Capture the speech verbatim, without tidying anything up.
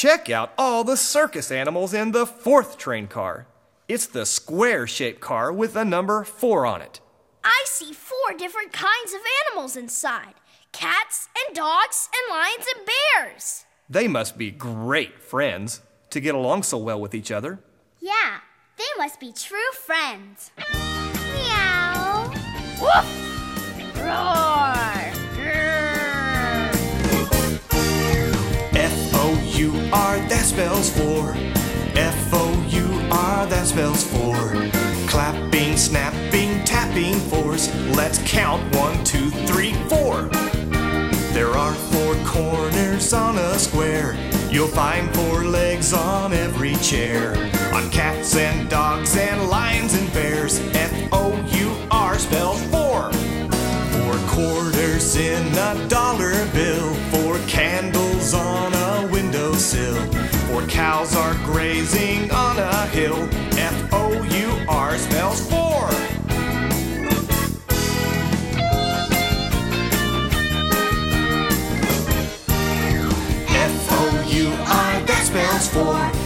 Check out all the circus animals in the fourth train car. It's the square-shaped car with the number four on it. I see four different kinds of animals inside. Cats and dogs and lions and bears. They must be great friends to get along so well with each other. Yeah, they must be true friends. Meow. Woof! Roar! F O U R, that spells four. F O U R, that spells four. Clapping, snapping, tapping fours. Let's count one, two, three, four. There are four corners on a square. You'll find four legs on every chair. On cats and dogs and lions and bears, F O U R spells four. Four quarters in a dollar bill. Four candles on a windowsill. Four cows are grazing on a hill. F O U R spells four. F O U R, that spells four.